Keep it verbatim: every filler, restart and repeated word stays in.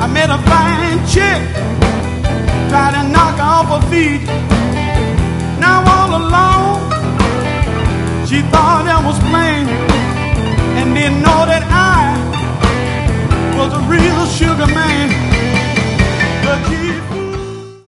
I met a fine chick, tried to knock her off her feet. Now all along, she thought I was playing and didn't know that I was a real sugar man.